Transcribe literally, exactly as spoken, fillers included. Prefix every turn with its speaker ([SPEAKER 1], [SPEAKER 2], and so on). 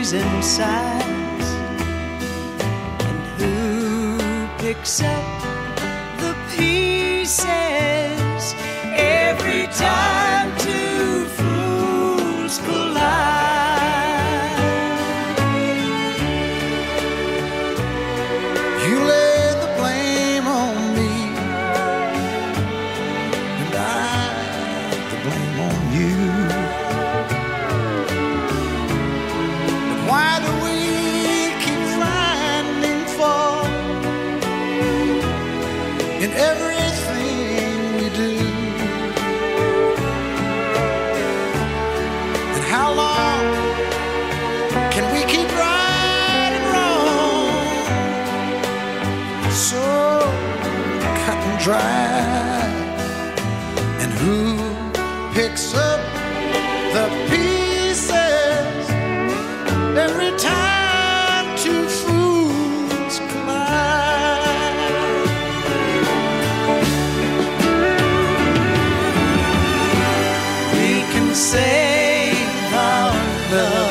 [SPEAKER 1] shapes and size, and who picks up the pieces every time two fools collide.
[SPEAKER 2] You lay the blame on me, and I the blame on you. But why do we keep finding fault in everything we do? And how long can we keep right and wrong so cut and dry? And who picks up the pieces every time two fools collide?
[SPEAKER 1] We can save our love